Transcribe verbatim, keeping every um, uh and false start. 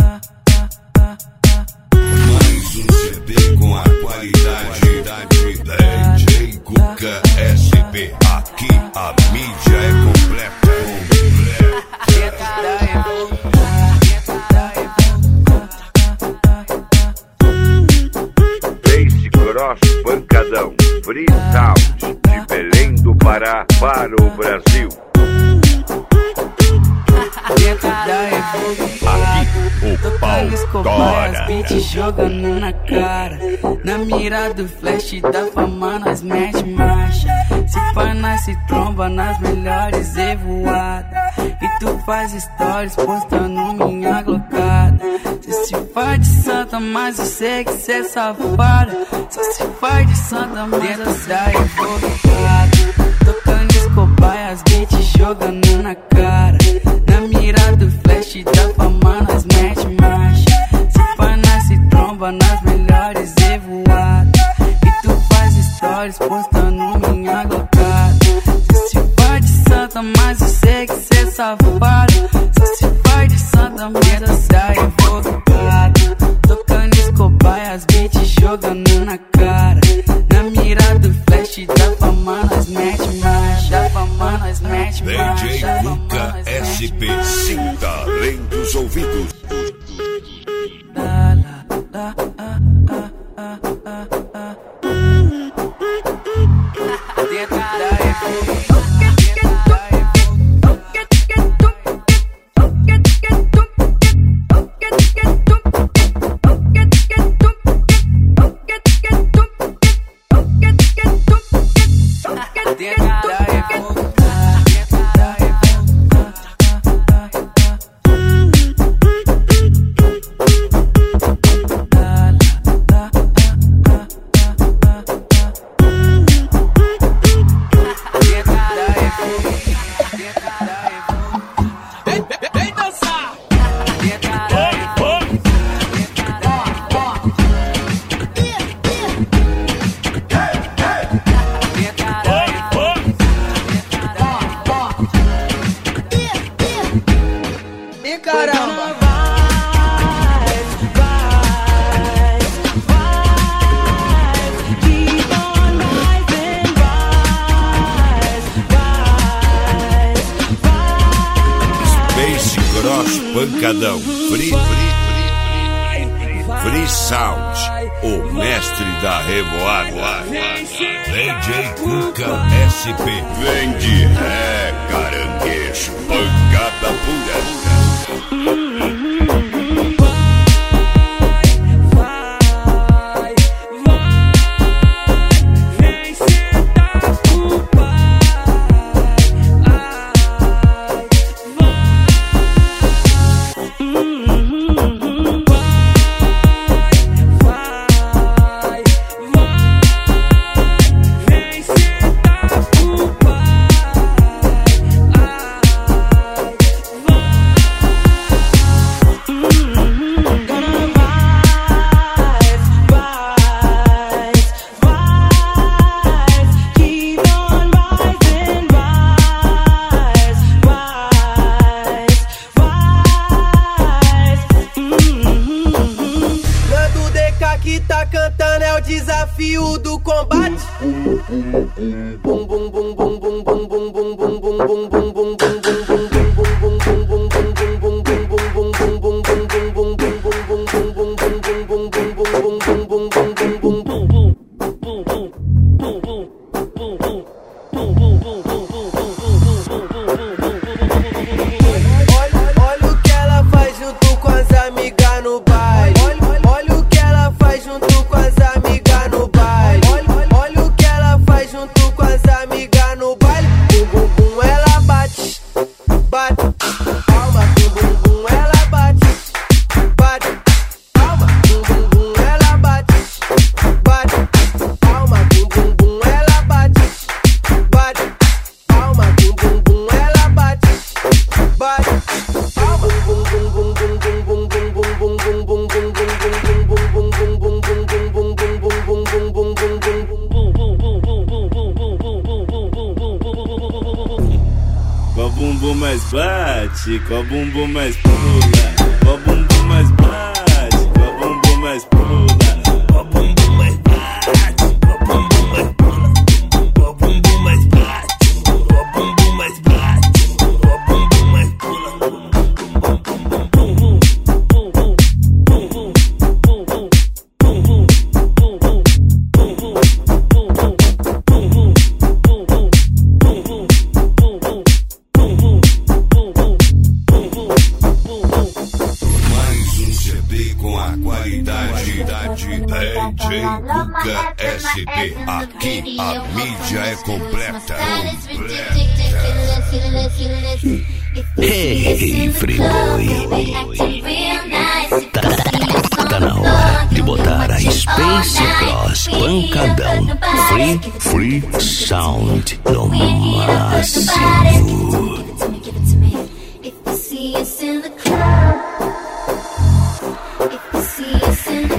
Mais um C D com a qualidade da D J Cuca S P. Aqui a mídia é completa. Bass gross pancadão, free sound, de Belém do Pará para o Brasil. Aqui o pau tora. Beat jogando na cara, na mira do flash da fama nós mete marcha. Se pá nós se tromba nas melhores evoadas, e tu faz stories postando minha glocada. Cê se faz de santa, mas eu sei que cê é safada. Cê se faz de santa, mas eu saio invocada. Tocando escobaia, as beats jogando na cara, na mira do flash da fama nós mete marcha. Se pá nós se tromba nas melhores evoadas, e tu faz stories postando minha glocada. Cê se faz de santa, mas eu sei que cê é safada. Cê se faz de santa, mas eu saio invocada. Tocando escobaia, as beats jogando na cara, na mira do flash da fama nós mete marcha. Da fama nós mete marcha. D J Cuca S P, sinta além dos ouvidos. La, la, la, ah, ah, ah, ah, ah. Caramba! Bass gross pancadão, free, free, free sound, o mestre da revoada. D J Cuca S P. Vem de ré, caranguejo, pancada pura. Que tá cantando é o desafio do combate. Bum bum bum bum bum bum bum bum bum bum bum bum bum olha o que ela faz junto com as amigas no baile. Olha o que ela faz junto com as amigas no baile. Olha o que ela faz junto com as amigas no baile. Bum bum bum ela bate, bate, palma. Bum bum bum ela bate, bate, palma. Bum bum bum ela bate, bate, palma. Bum bum bum ela bate, bate, palma. Bum bum bum ela bate, bate, palma. Bum bum bum bum bum bum bum bum bum bum bum Com a bumbum mais bate, com a bumbum mais pula, com a bumbum mais bate. J Cuca S B. Aqui a mídia é completa. Hey, Friboi. Tá, tá na hora de botar a Space Cross pancadão. Free, free sound no máximo. If you see us in the club, if you see us in the